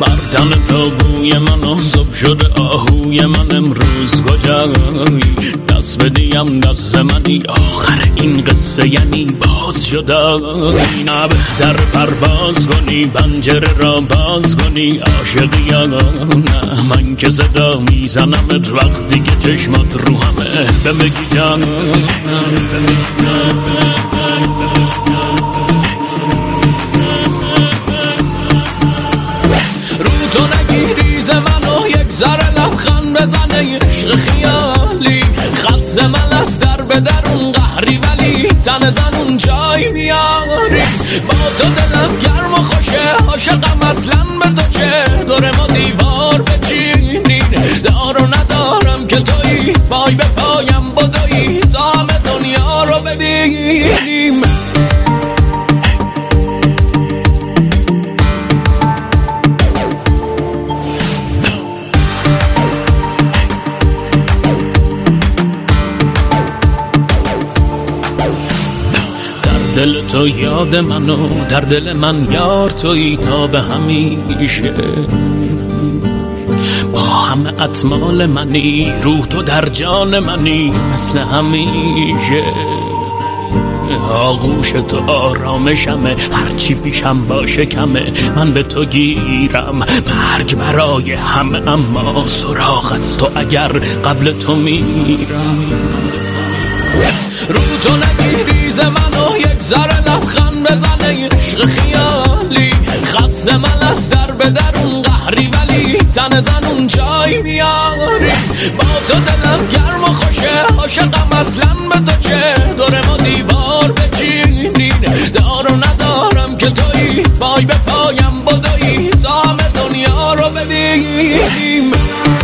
بردن تو بوی من و زب شده آهوی من امروز کجایی دست بدیم دست منی آخر این قصه یعنی باز جدایی نه در پرواز کنی پنجره را باز کنی عاشقی یا نه من که صدا میزنمت وقتی که چشمات رو همه بمگی جان رو تو نگیری ز منو یک ذره لبخند بزنه عشق خیالی خسته من از در به درون قهری ولی تن زنون جای میاری با تو دلم گرم و خوشه عاشقم اصلا به تو چه دور ما دیوار بچینین دار و ندارم که تویی پای به پایم بدویی تا همه دنیا رو ببینیم دل تو یاد منو در دل من یار تویی تا به همیشه با همه اطمال منی روح تو در جان منی مثل همیشه آغوش تو آرامشمه هرچی پیشم باشه کمه من به تو گیرم مرگ برای همه اما سراغ از تو اگر قبل تو میرم رو تو نگیری ز منو یک ذره لبخند بزنه عشق خیالی خسته من از در به درون قهری ولی تن زنون جای میاری با تو دلم گرم و خوشه عاشقم اصلا به تو چه دور ما دیوار بچینین دار و ندارم که تویی پای به پایم بدویی تا همه دنیا رو ببینیم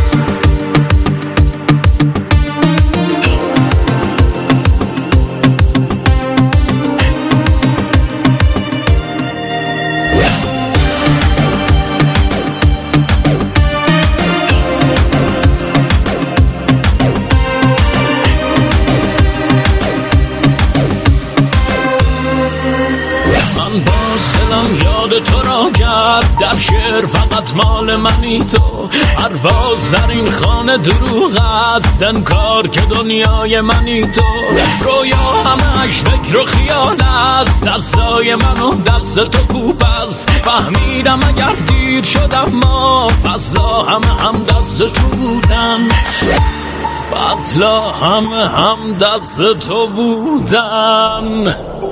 یاد تو را کرد در شعر فقط مال منی تو پرواز در این خانه دروغ است انکار که دنیای منی تو رویا همش فکر و خیال است دستای من و دست تو کوب است فهمیدم اگر دیر شدم ما فضلا هم دست تو بودن فضلا هم دست تو بودن